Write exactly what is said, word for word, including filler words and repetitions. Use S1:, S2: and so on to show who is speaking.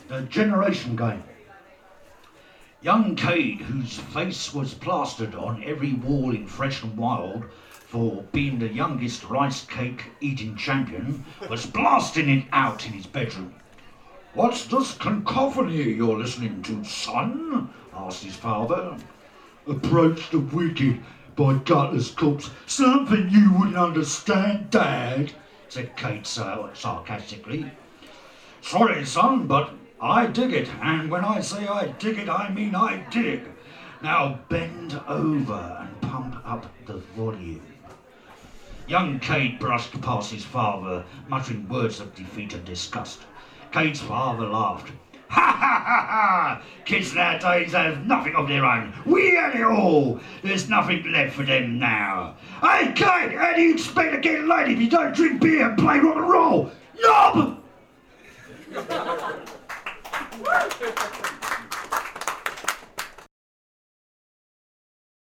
S1: The generation game. Young Cade, whose face was plastered on every wall in Fresh and Wild for being the youngest rice cake eating champion, was blasting it out in his bedroom. "What's this cacophony you're listening to, son?" asked his father. "Approach the wicked by Gutless Corpse. Something you wouldn't understand, Dad," said Cade sarcastically. "Sorry, son, but I dig it, and when I say I dig it, I mean I dig. Now bend over and pump up the volume." Young Cade brushed past his father, muttering words of defeat and disgust. Cade's father laughed. "Ha ha ha ha! Kids nowadays have nothing of their own. We had it all. There's nothing left for them now. Hey, Cade, how do you expect to get laid if you don't drink beer and play rock and roll? Knob!"